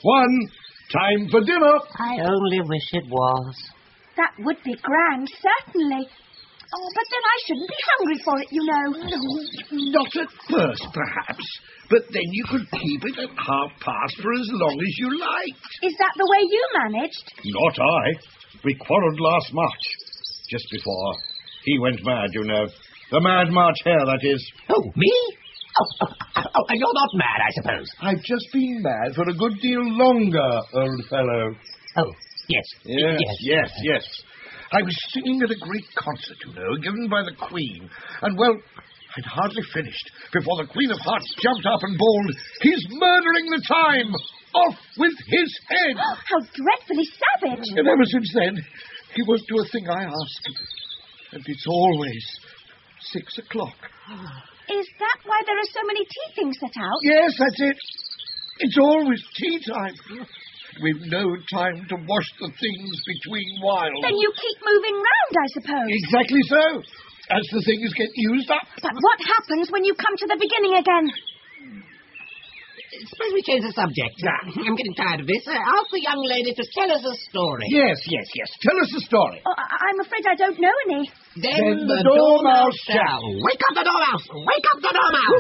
1. Time for dinner. I only wish it was. That would be grand, certainly. Oh, but then I shouldn't be hungry for it, you know. No, not at first, perhaps. But then you could keep it at 1:30 for as long as you liked. Is that the way you managed? Not I. We quarrelled last March. Just before. He went mad, you know. The Mad March Hare, that is. Oh, me? Oh, you're not mad, I suppose. I've just been mad for a good deal longer, old fellow. Oh, yes. Yes. I was singing at a great concert, you know, given by the Queen. And, well, I'd hardly finished before the Queen of Hearts jumped up and bawled, "He's murdering the time! Off with his head!" How dreadfully savage! And ever since then, he won't do a thing I ask him. And it's always 6 o'clock. Is that why there are so many tea things set out? Yes, that's it. It's always tea time. We've no time to wash the things between whiles. Then you keep moving round, I suppose. Exactly so. As the things get used up. But what happens when you come to the beginning again? Suppose we change the subject. I'm getting tired of this. Ask the young lady to tell us a story. Yes. Tell us a story. Oh, I'm afraid I don't know any. Then the Dormouse shall. Wake up the Dormouse! Wake up the Dormouse!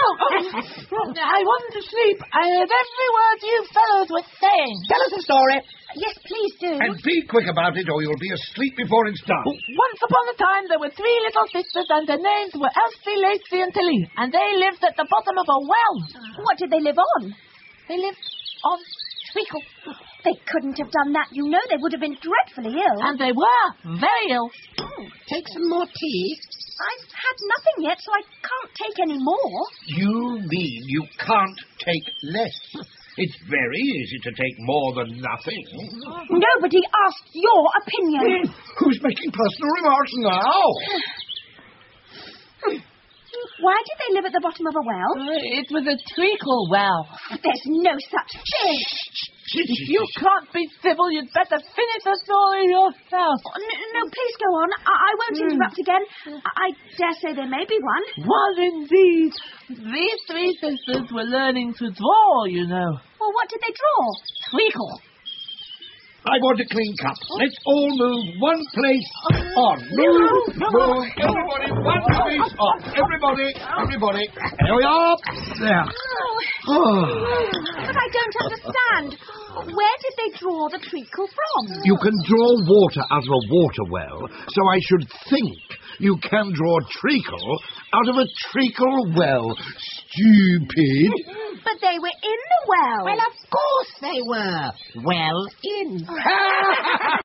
I wasn't asleep. I heard every word you fellows were saying. Tell us a story. Yes, please do. And be quick about it, or you'll be asleep before it's done. Once upon a time, there were 3 little sisters, and their names were Elsie, Lacey, and Tilly, and they lived at the bottom of a well. What did they live on? They lived on treacle. They couldn't have done that, you know. They would have been dreadfully ill. And they were very ill. Take some more tea. I've had nothing yet, so I can't take any more. You mean you can't take less? It's very easy to take more than nothing. Nobody asked your opinion. Who's making personal remarks now? Why did they live at the bottom of a well? It was a treacle well. There's no such thing. If you can't be civil, you'd better finish the story yourself. No, please go on. I won't interrupt again. I dare say there may be one. Was indeed. These 3 sisters were learning to draw, you know. Well, what did they draw? Treacle. I want a clean cup. Let's all move one place on. Move. Everybody, one place on. Everybody. There we are. There. But I don't understand. Where did they draw the treacle from? You can draw water out of a water well, so I should think you can draw treacle out of a treacle well. Stupid. But they were in the well. Well, of course they were. Well in.